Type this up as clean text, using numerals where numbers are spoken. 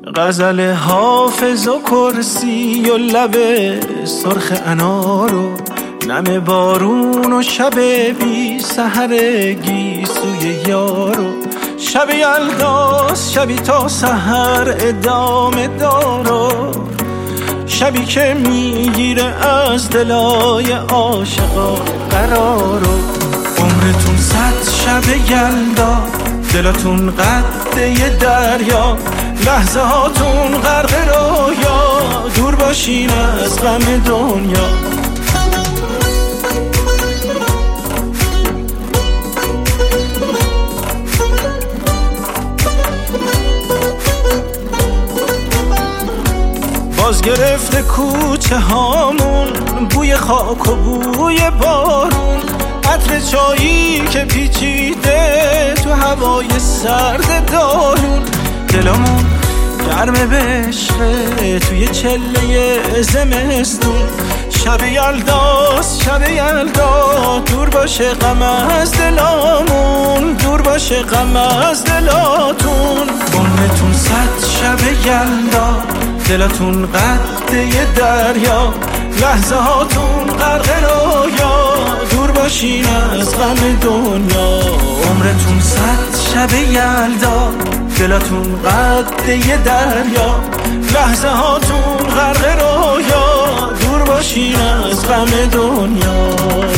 غزل حافظ و کرسی و لب سرخ انار و نم بارون و شب بی سحرگی سوی یارو شب یلداست شبی تا سحر ادامه دارو شبی که میگیره از دلای عاشقا قرارو عمرتون 100 شب یلدا دلاتون قده دریا لحظه هاتون غرق رویا دور باشین از غم دنیا باز گرفته کوچه هامون بوی خاک و بوی بارون عطر چایی که پیچیده تو هوای سرد دارون دلمون گرم بشقه توی چله زمستون شب یلداست شب یلدا دور باشه غم از دلامون دور باشه غم از دلاتون عمرتون 100 شب یلدا دلاتون قده دریا لحظه هاتون غرق رویا دور باشین از غم دنیا عمرتون 100 شب یلدا دلاتون قده دریا لحظه هاتون غرق رویا دور باشین از غم دنیا